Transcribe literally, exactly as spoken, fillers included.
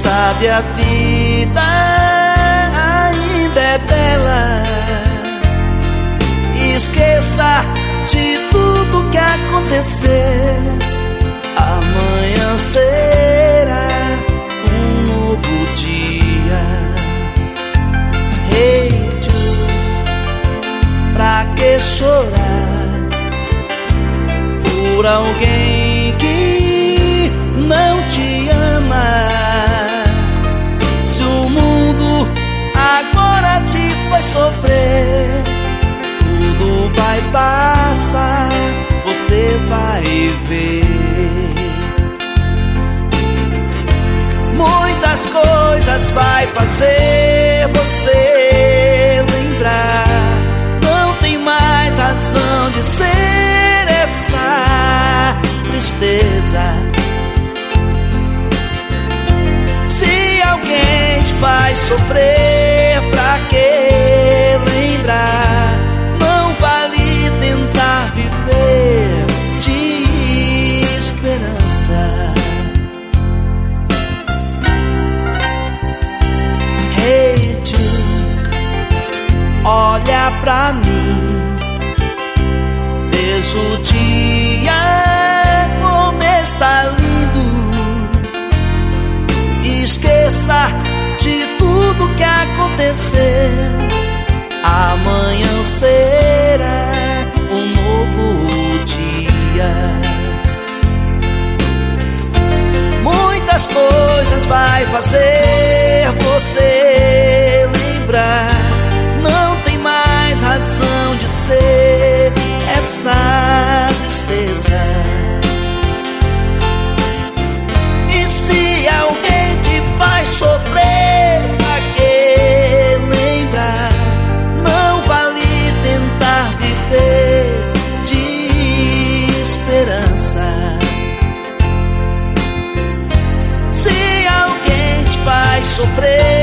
sabe, a vida ainda é bela. Esqueça de tudo que acontecer. Amanhã será um novo dia. Hey, Jude, pra que chorar por alguém que não te ama? Se o mundo agora te faz sofrer, tudo vai passar, você vai ver. Muitas coisas vai fazer você lembrar. Não tem mais razão de ser essa tristeza. Se alguém te faz sofrer, pra que lembrar? Não vale tentar viver de esperança. Hey, Jude, olha pra mim, veja o dia como está lindo. Esqueça de tudo que acontecer. Amanhã será um novo dia. Muitas coisas vai fazer você lembrar. Não tem mais razão de ser essa tristeza. E se alguém te faz sofrer, pra que lembrar? Não vale tentar viver de esperança. Se alguém te faz sofrer,